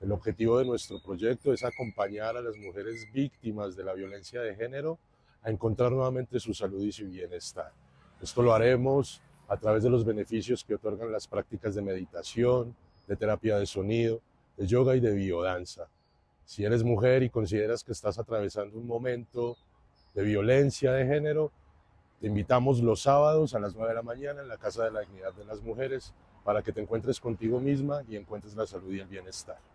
El objetivo de nuestro proyecto es acompañar a las mujeres víctimas de la violencia de género a encontrar nuevamente su salud y su bienestar. Esto lo haremos a través de los beneficios que otorgan las prácticas de meditación, de terapia de sonido, de yoga y de biodanza. Si eres mujer y consideras que estás atravesando un momento de violencia de género, te invitamos los sábados a las 9 de la mañana en la Casa de la Dignidad de las Mujeres para que te encuentres contigo misma y encuentres la salud y el bienestar.